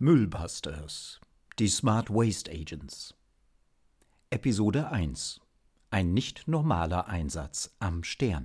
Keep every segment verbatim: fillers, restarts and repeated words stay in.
Müllbusters, die Smart Waste Agents. Episode eins. Ein nicht normaler Einsatz am Stern.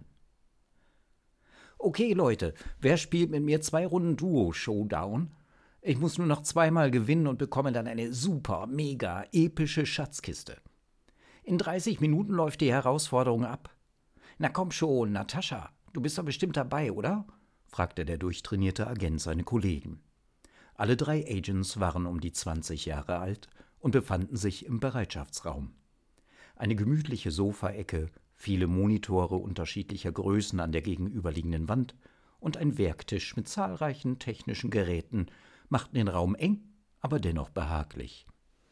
Okay, Leute, wer spielt mit mir zwei Runden Duo-Showdown? Ich muss nur noch zweimal gewinnen und bekomme dann eine super, mega, epische Schatzkiste. In dreißig Minuten läuft die Herausforderung ab. Na komm schon, Natascha, du bist doch bestimmt dabei, oder? Fragte der durchtrainierte Agent seine Kollegen. Alle drei Agents waren um die zwanzig Jahre alt und befanden sich im Bereitschaftsraum. Eine gemütliche Sofaecke, viele Monitore unterschiedlicher Größen an der gegenüberliegenden Wand und ein Werktisch mit zahlreichen technischen Geräten machten den Raum eng, aber dennoch behaglich.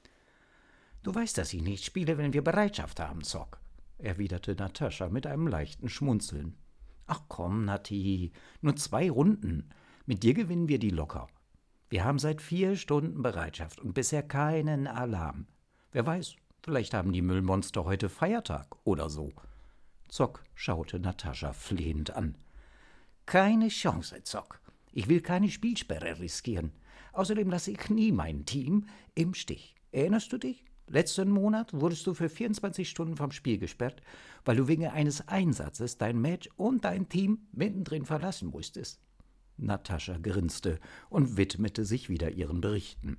»Du weißt, dass ich nicht spiele, wenn wir Bereitschaft haben, Zock«, erwiderte Natascha mit einem leichten Schmunzeln. »Ach komm, Nati, nur zwei Runden. Mit dir gewinnen wir die locker. Wir haben seit vier Stunden Bereitschaft und bisher keinen Alarm. Wer weiß, vielleicht haben die Müllmonster heute Feiertag oder so.« Zock schaute Natascha flehend an. »Keine Chance, Zock. Ich will keine Spielsperre riskieren. Außerdem lasse ich nie mein Team im Stich. Erinnerst du dich? Letzten Monat wurdest du für vierundzwanzig Stunden vom Spiel gesperrt, weil du wegen eines Einsatzes dein Match und dein Team mittendrin verlassen musstest.« Natascha grinste und widmete sich wieder ihren Berichten.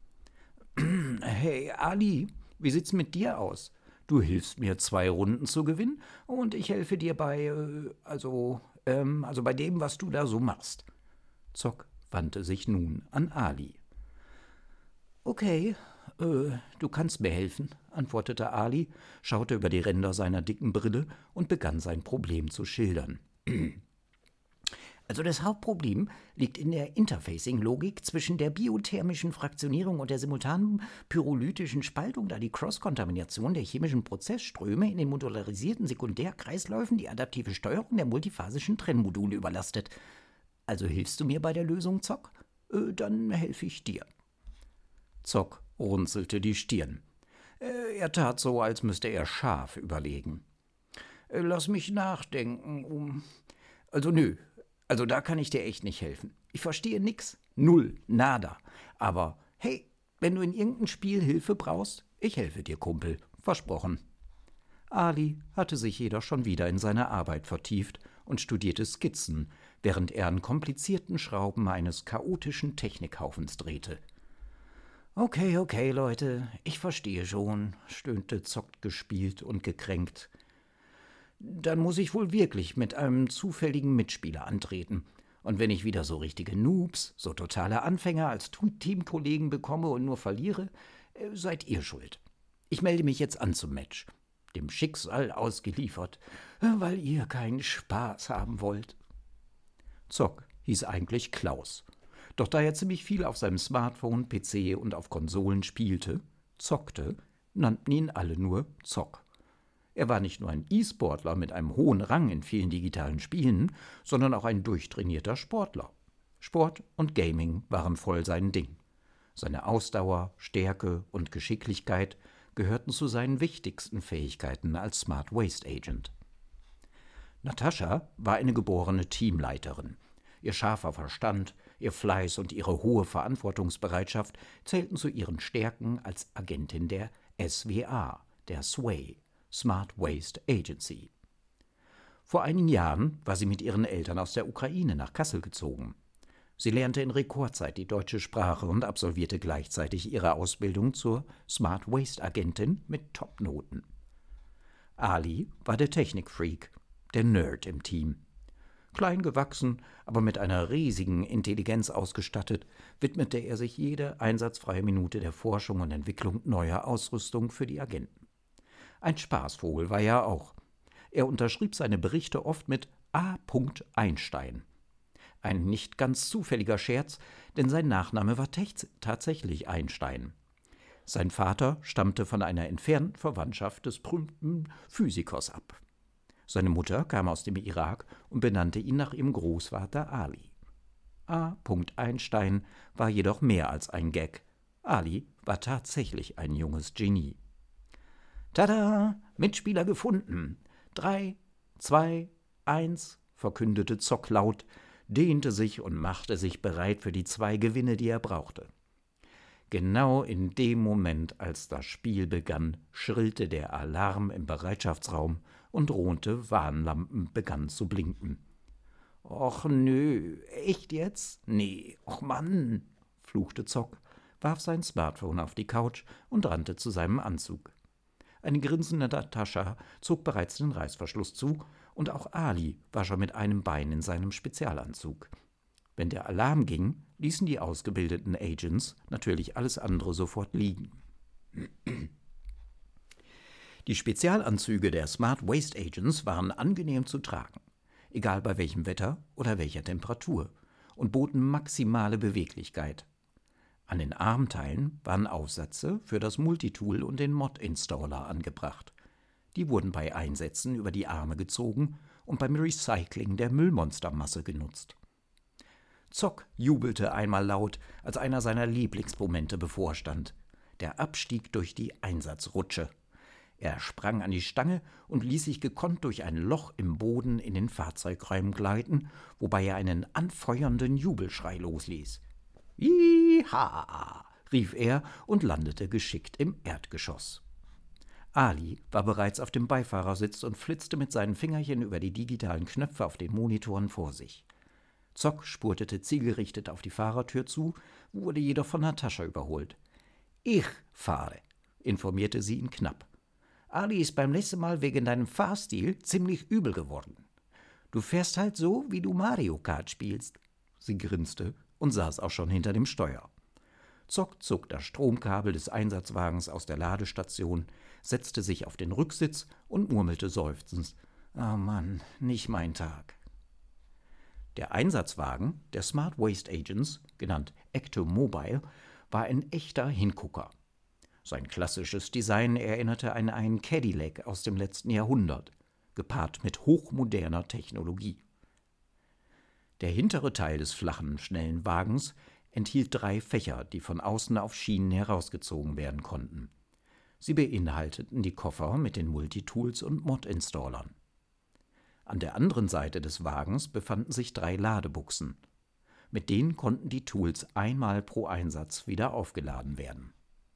»Hey, Ali, wie sieht's mit dir aus? Du hilfst mir, zwei Runden zu gewinnen und ich helfe dir bei, äh, also, ähm, also bei dem, was du da so machst.« Zock wandte sich nun an Ali. »Okay, äh, du kannst mir helfen«, antwortete Ali, schaute über die Ränder seiner dicken Brille und begann sein Problem zu schildern. Also das Hauptproblem liegt in der Interfacing-Logik zwischen der biothermischen Fraktionierung und der simultanen pyrolytischen Spaltung, da die Cross-Kontamination der chemischen Prozessströme in den modularisierten Sekundärkreisläufen die adaptive Steuerung der multiphasischen Trennmodule überlastet. Also hilfst du mir bei der Lösung, Zock? Äh, dann helfe ich dir. Zock runzelte die Stirn. Äh, er tat so, als müsste er scharf überlegen. Äh, lass mich nachdenken, um... Also nö. Also da kann ich dir echt nicht helfen. Ich verstehe nix. Null. Nada. Aber hey, wenn du in irgendein Spiel Hilfe brauchst, ich helfe dir, Kumpel. Versprochen. Ali hatte sich jedoch schon wieder in seine Arbeit vertieft und studierte Skizzen, während er an komplizierten Schrauben eines chaotischen Technikhaufens drehte. Okay, okay, Leute, ich verstehe schon, stöhnte Zock gespielt und gekränkt. Dann muss ich wohl wirklich mit einem zufälligen Mitspieler antreten. Und wenn ich wieder so richtige Noobs, so totale Anfänger als Teamkollegen bekomme und nur verliere, seid ihr schuld. Ich melde mich jetzt an zum Match, dem Schicksal ausgeliefert, weil ihr keinen Spaß haben wollt. Zock hieß eigentlich Klaus. Doch da er ziemlich viel auf seinem Smartphone, P C und auf Konsolen spielte, zockte, nannten ihn alle nur Zock. Er war nicht nur ein E-Sportler mit einem hohen Rang in vielen digitalen Spielen, sondern auch ein durchtrainierter Sportler. Sport und Gaming waren voll sein Ding. Seine Ausdauer, Stärke und Geschicklichkeit gehörten zu seinen wichtigsten Fähigkeiten als Smart Waste Agent. Natascha war eine geborene Teamleiterin. Ihr scharfer Verstand, ihr Fleiß und ihre hohe Verantwortungsbereitschaft zählten zu ihren Stärken als Agentin der S W A, der S W A Y, Smart Waste Agency. Vor einigen Jahren war sie mit ihren Eltern aus der Ukraine nach Kassel gezogen. Sie lernte in Rekordzeit die deutsche Sprache und absolvierte gleichzeitig ihre Ausbildung zur Smart Waste Agentin mit Topnoten. Ali war der Technikfreak, der Nerd im Team. Klein gewachsen, aber mit einer riesigen Intelligenz ausgestattet, widmete er sich jede einsatzfreie Minute der Forschung und Entwicklung neuer Ausrüstung für die Agenten. Ein Spaßvogel war er auch. Er unterschrieb seine Berichte oft mit A. Einstein. Ein nicht ganz zufälliger Scherz, denn sein Nachname war tech- tatsächlich Einstein. Sein Vater stammte von einer entfernten Verwandtschaft des berühmten Physikers ab. Seine Mutter kam aus dem Irak und benannte ihn nach ihrem Großvater Ali. A. Einstein war jedoch mehr als ein Gag. Ali war tatsächlich ein junges Genie. »Tada! Mitspieler gefunden! Drei, zwei, eins«, verkündete Zock laut, dehnte sich und machte sich bereit für die zwei Gewinne, die er brauchte. Genau in dem Moment, als das Spiel begann, schrillte der Alarm im Bereitschaftsraum und drohende Warnlampen begannen zu blinken. »Och nö, echt jetzt? Nee, och Mann«, fluchte Zock, warf sein Smartphone auf die Couch und rannte zu seinem Anzug. Eine grinsende Natascha zog bereits den Reißverschluss zu, und auch Ali war schon mit einem Bein in seinem Spezialanzug. Wenn der Alarm ging, ließen die ausgebildeten Agents natürlich alles andere sofort liegen. Die Spezialanzüge der Smart Waste Agents waren angenehm zu tragen, egal bei welchem Wetter oder welcher Temperatur, und boten maximale Beweglichkeit. An den Armteilen waren Aufsätze für das Multitool und den Mod-Installer angebracht. Die wurden bei Einsätzen über die Arme gezogen und beim Recycling der Müllmonstermasse genutzt. Zock jubelte einmal laut, als einer seiner Lieblingsmomente bevorstand: der Abstieg durch die Einsatzrutsche. Er sprang an die Stange und ließ sich gekonnt durch ein Loch im Boden in den Fahrzeugräumen gleiten, wobei er einen anfeuernden Jubelschrei losließ. »Iha«, rief er und landete geschickt im Erdgeschoss. Ali war bereits auf dem Beifahrersitz und flitzte mit seinen Fingerchen über die digitalen Knöpfe auf den Monitoren vor sich. Zock spurtete zielgerichtet auf die Fahrertür zu, wurde jedoch von Natascha überholt. »Ich fahre«, informierte sie ihn knapp. »Ali ist beim letzten Mal wegen deinem Fahrstil ziemlich übel geworden. Du fährst halt so, wie du Mario Kart spielst.« Sie grinste und saß auch schon hinter dem Steuer. Zock zog das Stromkabel des Einsatzwagens aus der Ladestation, setzte sich auf den Rücksitz und murmelte seufzend: »Oh Mann, nicht mein Tag.« Der Einsatzwagen der Smart Waste Agents, genannt Ectomobile, war ein echter Hingucker. Sein klassisches Design erinnerte an einen Cadillac aus dem letzten Jahrhundert, gepaart mit hochmoderner Technologie. Der hintere Teil des flachen, schnellen Wagens enthielt drei Fächer, die von außen auf Schienen herausgezogen werden konnten. Sie beinhalteten die Koffer mit den Multitools und Mod-Installern. An der anderen Seite des Wagens befanden sich drei Ladebuchsen. Mit denen konnten die Tools einmal pro Einsatz wieder aufgeladen werden.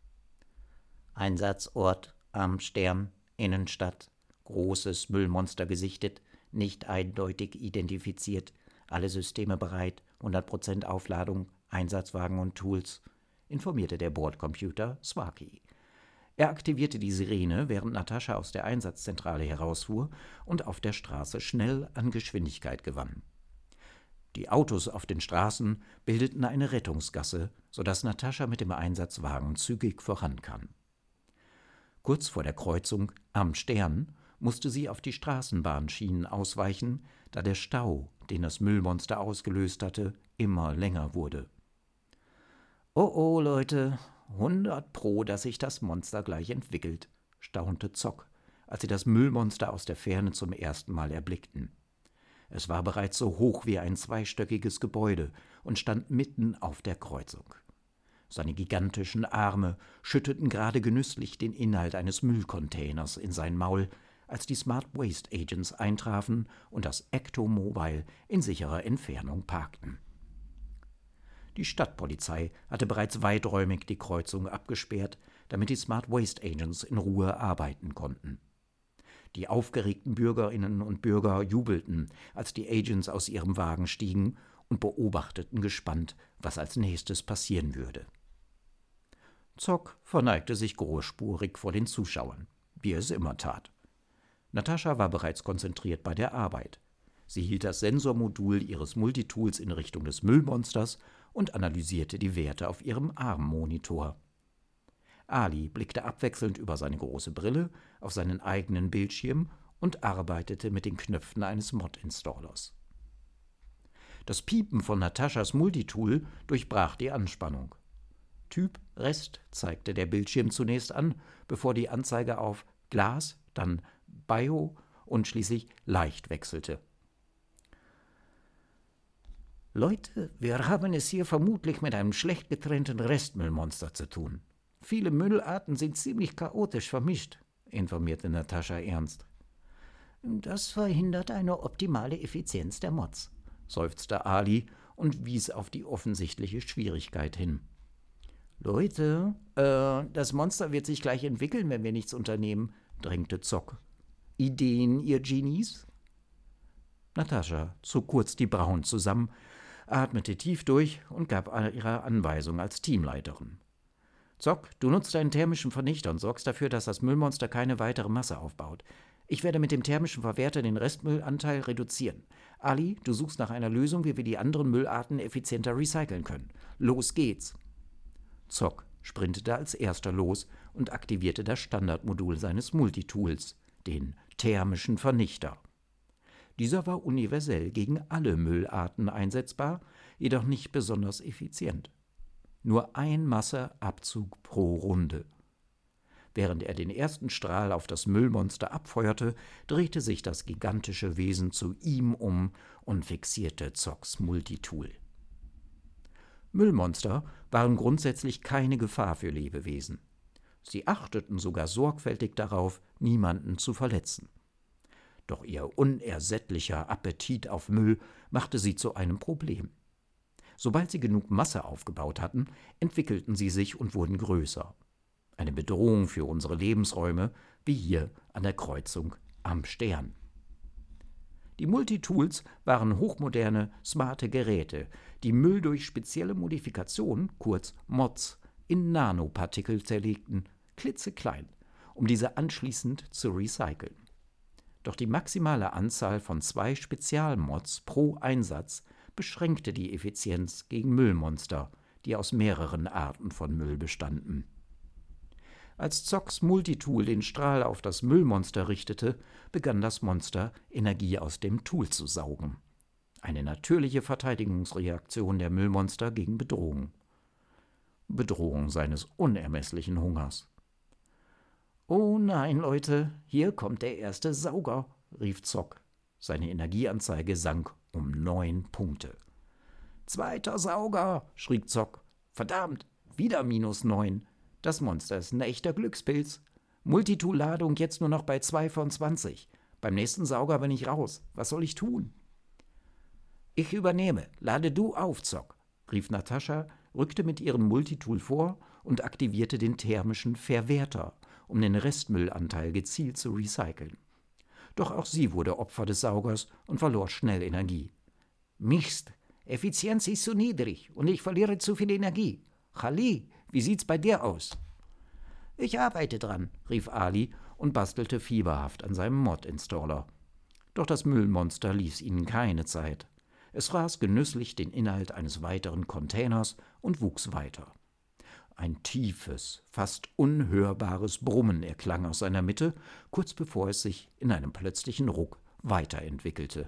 Einsatzort am Stern, Innenstadt, großes Müllmonster gesichtet, nicht eindeutig identifiziert, alle Systeme bereit, hundert Prozent Aufladung, Einsatzwagen und Tools, informierte der Bordcomputer Sparky. Er aktivierte die Sirene, während Natascha aus der Einsatzzentrale herausfuhr und auf der Straße schnell an Geschwindigkeit gewann. Die Autos auf den Straßen bildeten eine Rettungsgasse, sodass Natascha mit dem Einsatzwagen zügig vorankam. Kurz vor der Kreuzung am Stern musste sie auf die Straßenbahnschienen ausweichen, da der Stau, den das Müllmonster ausgelöst hatte, immer länger wurde. »Oh oh, Leute, hundert Pro, dass sich das Monster gleich entwickelt«, staunte Zock, als sie das Müllmonster aus der Ferne zum ersten Mal erblickten. Es war bereits so hoch wie ein zweistöckiges Gebäude und stand mitten auf der Kreuzung. Seine gigantischen Arme schütteten gerade genüsslich den Inhalt eines Müllcontainers in sein Maul, als die Smart Waste Agents eintrafen und das Ectomobile in sicherer Entfernung parkten. Die Stadtpolizei hatte bereits weiträumig die Kreuzung abgesperrt, damit die Smart Waste Agents in Ruhe arbeiten konnten. Die aufgeregten Bürgerinnen und Bürger jubelten, als die Agents aus ihrem Wagen stiegen und beobachteten gespannt, was als nächstes passieren würde. Zock verneigte sich großspurig vor den Zuschauern, wie er es immer tat. Natascha war bereits konzentriert bei der Arbeit. Sie hielt das Sensormodul ihres Multitools in Richtung des Müllmonsters und analysierte die Werte auf ihrem Armmonitor. Ali blickte abwechselnd über seine große Brille auf seinen eigenen Bildschirm und arbeitete mit den Knöpfen eines Mod-Installers. Das Piepen von Nataschas Multitool durchbrach die Anspannung. Typ Rest zeigte der Bildschirm zunächst an, bevor die Anzeige auf Glas, dann Bio und schließlich leicht wechselte. »Leute, wir haben es hier vermutlich mit einem schlecht getrennten Restmüllmonster zu tun. Viele Müllarten sind ziemlich chaotisch vermischt«, informierte Natascha ernst. »Das verhindert eine optimale Effizienz der Mods«, seufzte Ali und wies auf die offensichtliche Schwierigkeit hin. Leute, äh, das Monster wird sich gleich entwickeln, wenn wir nichts unternehmen, drängte Zock. Ideen, ihr Genies? Natascha zog kurz die Brauen zusammen, atmete tief durch und gab ihre Anweisung als Teamleiterin. Zock, du nutzt deinen thermischen Vernichter und sorgst dafür, dass das Müllmonster keine weitere Masse aufbaut. Ich werde mit dem thermischen Verwerter den Restmüllanteil reduzieren. Ali, du suchst nach einer Lösung, wie wir die anderen Müllarten effizienter recyceln können. Los geht's! Zock sprintete als erster los und aktivierte das Standardmodul seines Multitools, den thermischen Vernichter. Dieser war universell gegen alle Müllarten einsetzbar, jedoch nicht besonders effizient. Nur ein Masseabzug pro Runde. Während er den ersten Strahl auf das Müllmonster abfeuerte, drehte sich das gigantische Wesen zu ihm um und fixierte Zocks Multitool. Müllmonster waren grundsätzlich keine Gefahr für Lebewesen. Sie achteten sogar sorgfältig darauf, niemanden zu verletzen. Doch ihr unersättlicher Appetit auf Müll machte sie zu einem Problem. Sobald sie genug Masse aufgebaut hatten, entwickelten sie sich und wurden größer. Eine Bedrohung für unsere Lebensräume, wie hier an der Kreuzung am Stern. Die Multitools waren hochmoderne, smarte Geräte, die Müll durch spezielle Modifikationen, kurz Mods, in Nanopartikel zerlegten, klitzeklein, um diese anschließend zu recyceln. Doch die maximale Anzahl von zwei Spezialmods pro Einsatz beschränkte die Effizienz gegen Müllmonster, die aus mehreren Arten von Müll bestanden. Als Zocks Multitool den Strahl auf das Müllmonster richtete, begann das Monster, Energie aus dem Tool zu saugen. Eine natürliche Verteidigungsreaktion der Müllmonster gegen Bedrohung. Bedrohung seines unermesslichen Hungers. »Oh nein, Leute, hier kommt der erste Sauger«, rief Zock. Seine Energieanzeige sank um neun Punkte. »Zweiter Sauger«, schrie Zock. »Verdammt, wieder minus neun. Das Monster ist ein echter Glückspilz. Multitool-Ladung jetzt nur noch bei zwei von zwanzig. Beim nächsten Sauger bin ich raus. Was soll ich tun?« »Ich übernehme. Lade du auf, Zock«, rief Natascha, rückte mit ihrem Multitool vor und aktivierte den thermischen Verwerter, um den Restmüllanteil gezielt zu recyceln. Doch auch sie wurde Opfer des Saugers und verlor schnell Energie. »Mist, Effizienz ist zu niedrig und ich verliere zu viel Energie. Ali, wie sieht's bei dir aus?« »Ich arbeite dran«, rief Ali und bastelte fieberhaft an seinem Mod-Installer. Doch das Müllmonster ließ ihnen keine Zeit. Es fraß genüsslich den Inhalt eines weiteren Containers und wuchs weiter. Ein tiefes, fast unhörbares Brummen erklang aus seiner Mitte, kurz bevor es sich in einem plötzlichen Ruck weiterentwickelte.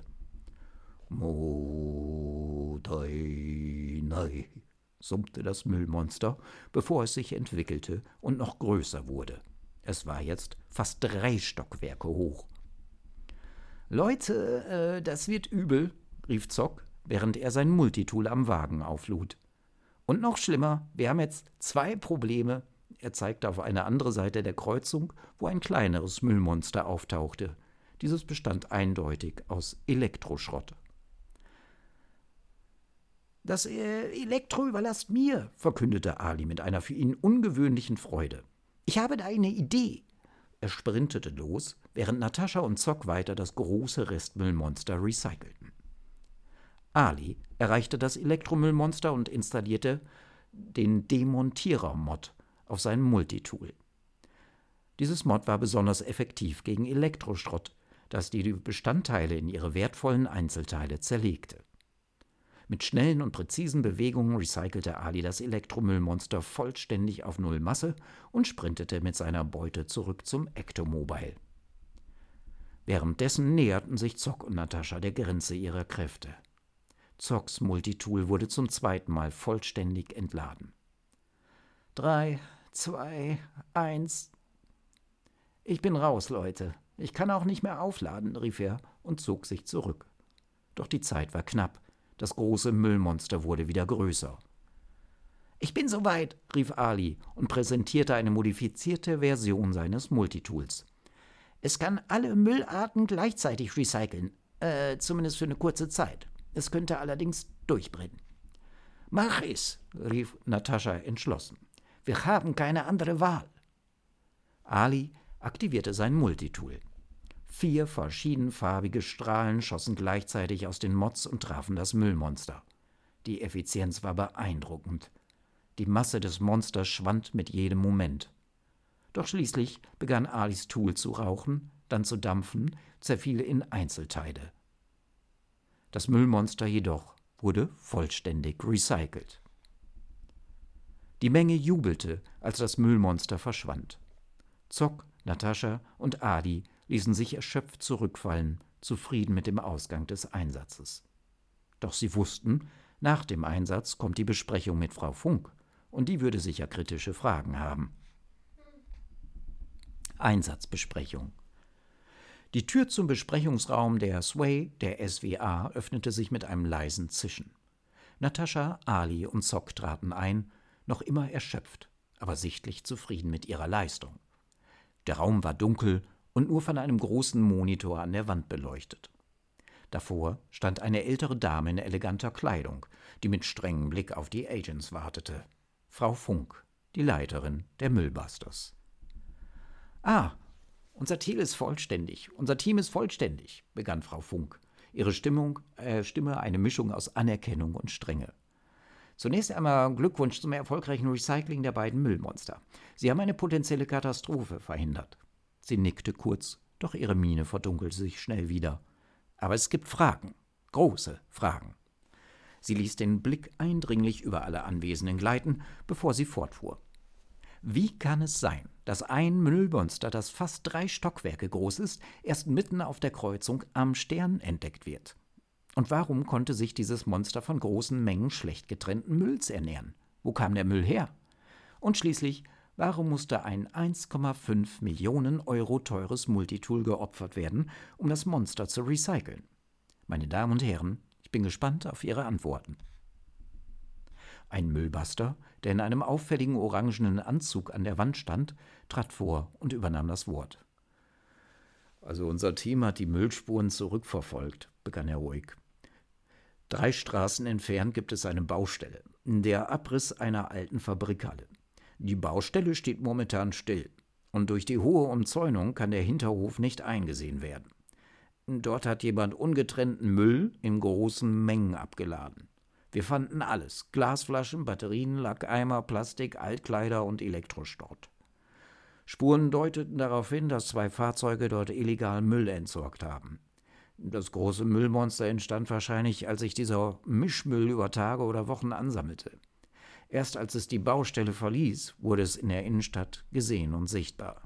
»Mo dai nei«, summte das Müllmonster, bevor es sich entwickelte und noch größer wurde. Es war jetzt fast drei Stockwerke hoch. »Leute, äh, das wird übel«, rief Zock, während er sein Multitool am Wagen auflud. »Und noch schlimmer, wir haben jetzt zwei Probleme«, er zeigte auf eine andere Seite der Kreuzung, wo ein kleineres Müllmonster auftauchte. Dieses bestand eindeutig aus Elektroschrott. »Das äh, Elektro überlasst mir«, verkündete Ali mit einer für ihn ungewöhnlichen Freude. »Ich habe da eine Idee.« Er sprintete los, während Natascha und Zock weiter das große Restmüllmonster recycelten. Ali erreichte das Elektromüllmonster und installierte den Demontierer-Mod auf seinem Multitool. Dieses Mod war besonders effektiv gegen Elektroschrott, das die Bestandteile in ihre wertvollen Einzelteile zerlegte. Mit schnellen und präzisen Bewegungen recycelte Ali das Elektromüllmonster vollständig auf Null Masse und sprintete mit seiner Beute zurück zum Ectomobile. Währenddessen näherten sich Zock und Natascha der Grenze ihrer Kräfte. Zocks Multitool wurde zum zweiten Mal vollständig entladen. Drei, zwei, eins. »Ich bin raus, Leute. Ich kann auch nicht mehr aufladen«, rief er und zog sich zurück. Doch die Zeit war knapp. Das große Müllmonster wurde wieder größer. »Ich bin soweit«, rief Ali und präsentierte eine modifizierte Version seines Multitools. »Es kann alle Müllarten gleichzeitig recyceln, äh, zumindest für eine kurze Zeit. Es könnte allerdings durchbrennen.« »Mach es«, rief Natascha entschlossen. Wir haben keine andere Wahl. Ali aktivierte sein Multitool. Vier verschiedenfarbige Strahlen schossen gleichzeitig aus den Mods und trafen das Müllmonster. Die Effizienz war beeindruckend. Die Masse des Monsters schwand mit jedem Moment. Doch schließlich begann Alis Tool zu rauchen, dann zu dampfen, zerfiel in Einzelteile. Das Müllmonster jedoch wurde vollständig recycelt. Die Menge jubelte, als das Müllmonster verschwand. Zock, Natascha und Adi ließen sich erschöpft zurückfallen, zufrieden mit dem Ausgang des Einsatzes. Doch sie wussten, nach dem Einsatz kommt die Besprechung mit Frau Funk, und die würde sicher kritische Fragen haben. Einsatzbesprechung. Die Tür zum Besprechungsraum der Sway, der S W A, öffnete sich mit einem leisen Zischen. Natascha, Ali und Zock traten ein, noch immer erschöpft, aber sichtlich zufrieden mit ihrer Leistung. Der Raum war dunkel und nur von einem großen Monitor an der Wand beleuchtet. Davor stand eine ältere Dame in eleganter Kleidung, die mit strengem Blick auf die Agents wartete. Frau Funk, die Leiterin der Müllbusters. »Ah, unser Team ist vollständig, unser Team ist vollständig«, begann Frau Funk, ihre Stimmung, äh, Stimme eine Mischung aus Anerkennung und Strenge. »Zunächst einmal Glückwunsch zum erfolgreichen Recycling der beiden Müllmonster. Sie haben eine potenzielle Katastrophe verhindert.« Sie nickte kurz, doch ihre Miene verdunkelte sich schnell wieder. »Aber es gibt Fragen, große Fragen.« Sie ließ den Blick eindringlich über alle Anwesenden gleiten, bevor sie fortfuhr. »Wie kann es sein, dass ein Müllmonster, das fast drei Stockwerke groß ist, erst mitten auf der Kreuzung am Stern entdeckt wird? Und warum konnte sich dieses Monster von großen Mengen schlecht getrennten Mülls ernähren? Wo kam der Müll her? Und schließlich, warum musste ein eins Komma fünf Millionen Euro teures Multitool geopfert werden, um das Monster zu recyceln? Meine Damen und Herren, ich bin gespannt auf Ihre Antworten.« Ein Müllbuster, der in einem auffälligen orangenen Anzug an der Wand stand, trat vor und übernahm das Wort. »Also unser Team hat die Müllspuren zurückverfolgt«, begann er ruhig. »Drei Straßen entfernt gibt es eine Baustelle, der Abriss einer alten Fabrikhalle. Die Baustelle steht momentan still, und durch die hohe Umzäunung kann der Hinterhof nicht eingesehen werden. Dort hat jemand ungetrennten Müll in großen Mengen abgeladen. Wir fanden alles: Glasflaschen, Batterien, Lackeimer, Plastik, Altkleider und Elektroschrott. Spuren deuteten darauf hin, dass zwei Fahrzeuge dort illegal Müll entsorgt haben. Das große Müllmonster entstand wahrscheinlich, als sich dieser Mischmüll über Tage oder Wochen ansammelte. Erst als es die Baustelle verließ, wurde es in der Innenstadt gesehen und sichtbar.«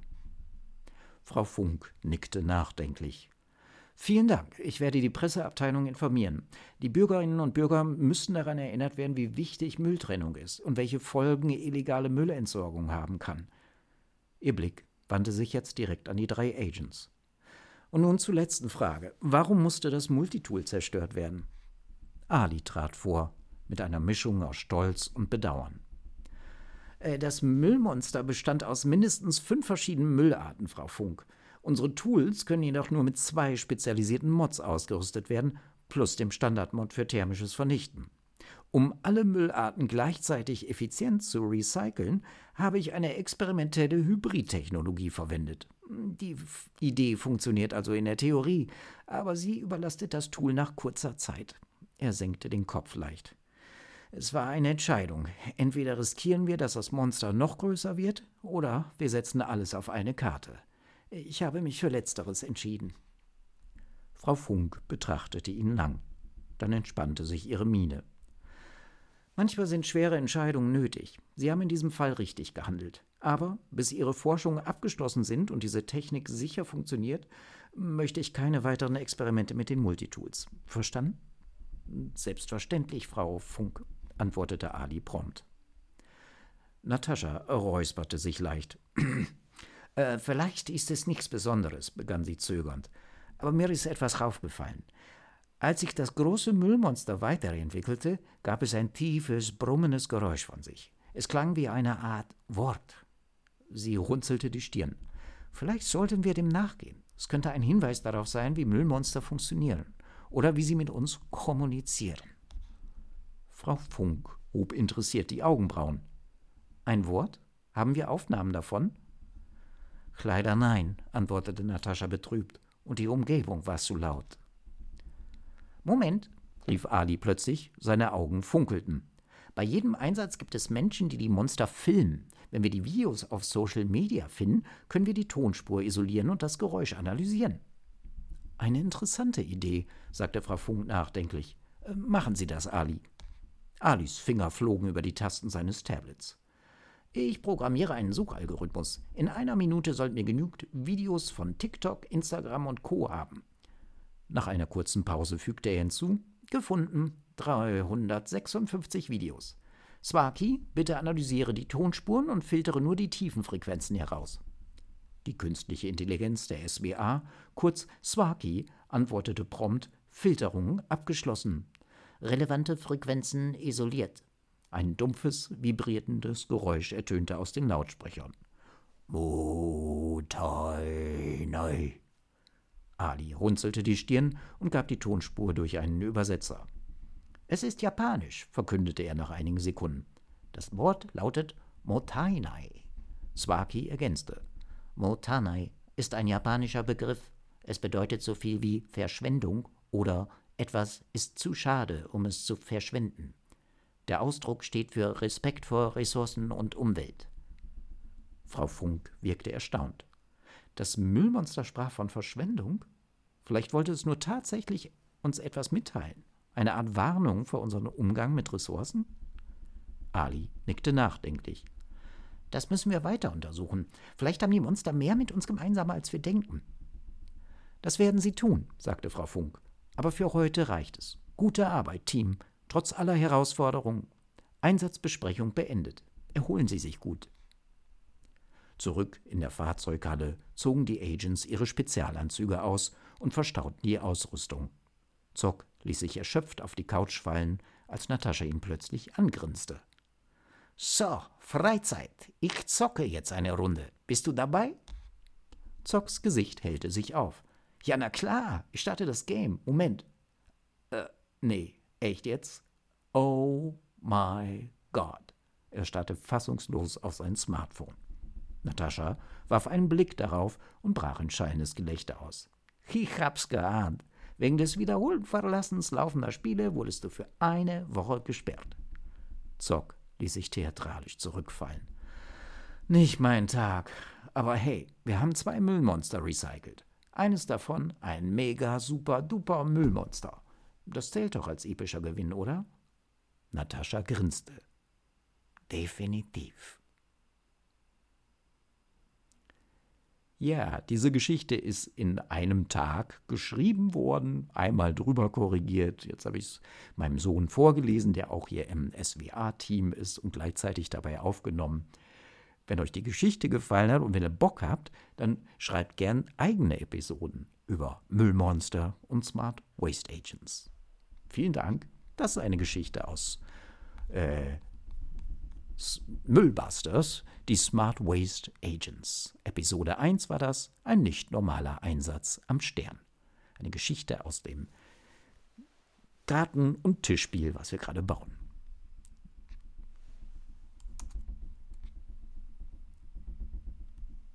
Frau Funk nickte nachdenklich. »Vielen Dank. Ich werde die Presseabteilung informieren. Die Bürgerinnen und Bürger müssen daran erinnert werden, wie wichtig Mülltrennung ist und welche Folgen illegale Müllentsorgung haben kann.« Ihr Blick wandte sich jetzt direkt an die drei Agents. »Und nun zur letzten Frage. Warum musste das Multitool zerstört werden?« Ali trat vor, mit einer Mischung aus Stolz und Bedauern. Äh, »Das Müllmonster bestand aus mindestens fünf verschiedenen Müllarten, Frau Funk. Unsere Tools können jedoch nur mit zwei spezialisierten Mods ausgerüstet werden, plus dem Standardmod für thermisches Vernichten. Um alle Müllarten gleichzeitig effizient zu recyceln, habe ich eine experimentelle Hybridtechnologie verwendet. Die F- Idee funktioniert also in der Theorie, aber sie überlastet das Tool nach kurzer Zeit.« Er senkte den Kopf leicht. »Es war eine Entscheidung. Entweder riskieren wir, dass das Monster noch größer wird, oder wir setzen alles auf eine Karte. Ich habe mich für Letzteres entschieden.« Frau Funk betrachtete ihn lang. Dann entspannte sich ihre Miene. »Manchmal sind schwere Entscheidungen nötig. Sie haben in diesem Fall richtig gehandelt. Aber bis Ihre Forschungen abgeschlossen sind und diese Technik sicher funktioniert, möchte ich keine weiteren Experimente mit den Multitools. Verstanden?« »Selbstverständlich, Frau Funk«, antwortete Ali prompt. Natascha räusperte sich leicht. äh, »Vielleicht ist es nichts Besonderes«, begann sie zögernd. »Aber mir ist etwas aufgefallen. Als sich das große Müllmonster weiterentwickelte, gab es ein tiefes, brummendes Geräusch von sich. Es klang wie eine Art Wort.« Sie runzelte die Stirn. »Vielleicht sollten wir dem nachgehen. Es könnte ein Hinweis darauf sein, wie Müllmonster funktionieren oder wie sie mit uns kommunizieren.« Frau Funk hob interessiert die Augenbrauen. »Ein Wort?« Haben wir Aufnahmen davon?« »Leider nein«, antwortete Natascha betrübt, »und die Umgebung war zu laut.« »Moment«, rief Ali plötzlich, seine Augen funkelten. »Bei jedem Einsatz gibt es Menschen, die die Monster filmen. Wenn wir die Videos auf Social Media finden, können wir die Tonspur isolieren und das Geräusch analysieren.« »Eine interessante Idee«, sagte Frau Funk nachdenklich. Äh, »Machen Sie das, Ali.« Alis Finger flogen über die Tasten seines Tablets. »Ich programmiere einen Suchalgorithmus. In einer Minute sollten wir genügend Videos von TikTok, Instagram und Co. haben.« Nach einer kurzen Pause fügte er hinzu: »Gefunden, dreihundertsechsundfünfzig Videos. Swaki, bitte analysiere die Tonspuren und filtere nur die tiefen Frequenzen heraus.« Die künstliche Intelligenz der S W A, kurz Swaki, antwortete prompt: »Filterung abgeschlossen. Relevante Frequenzen isoliert.« Ein dumpfes, vibrierendes Geräusch ertönte aus den Lautsprechern. »Motainai.« Ali runzelte die Stirn und gab die Tonspur durch einen Übersetzer. »Es ist japanisch«, verkündete er nach einigen Sekunden. »Das Wort lautet Motainai.« Swaki ergänzte: »Motanai ist ein japanischer Begriff. Es bedeutet so viel wie Verschwendung oder etwas ist zu schade, um es zu verschwenden. Der Ausdruck steht für Respekt vor Ressourcen und Umwelt.« Frau Funk wirkte erstaunt. Das Müllmonster sprach von Verschwendung? Vielleicht wollte es nur tatsächlich uns etwas mitteilen. Eine Art Warnung vor unserem Umgang mit Ressourcen? Ali nickte nachdenklich. »Das müssen wir weiter untersuchen. Vielleicht haben die Monster mehr mit uns gemeinsam, als wir denken.« »Das werden sie tun«, sagte Frau Funk. »Aber für heute reicht es. Gute Arbeit, Team, trotz aller Herausforderungen. Einsatzbesprechung beendet. Erholen Sie sich gut.« Zurück in der Fahrzeughalle zogen die Agents ihre Spezialanzüge aus und verstauten die Ausrüstung. Zock ließ sich erschöpft auf die Couch fallen, als Natascha ihn plötzlich angrinste. »So, Freizeit. Ich zocke jetzt eine Runde. Bist du dabei?« Zocks Gesicht hellte sich auf. »Ja, na klar. Ich starte das Game. Moment. Äh, nee, echt jetzt? Oh my God.« Er starrte fassungslos auf sein Smartphone. Natascha warf einen Blick darauf und brach in schallendes Gelächter aus. »Ich hab's geahnt. Wegen des wiederholten Verlassens laufender Spiele wurdest du für eine Woche gesperrt.« Zock ließ sich theatralisch zurückfallen. »Nicht mein Tag. Aber hey, wir haben zwei Müllmonster recycelt. Eines davon ein mega super duper Müllmonster. Das zählt doch als epischer Gewinn, oder?« Natascha grinste. »Definitiv.« Ja, diese Geschichte ist in einem Tag geschrieben worden, einmal drüber korrigiert. Jetzt habe ich es meinem Sohn vorgelesen, der auch hier im S W A-Team ist und gleichzeitig dabei aufgenommen. Wenn euch die Geschichte gefallen hat und wenn ihr Bock habt, dann schreibt gern eigene Episoden über Müllmonster und Smart Waste Agents. Vielen Dank. Das ist eine Geschichte aus äh, Müllbusters, die Smart Waste Agents. Episode eins war das, ein nicht normaler Einsatz am Stern. Eine Geschichte aus dem Garten- und Tischspiel, was wir gerade bauen.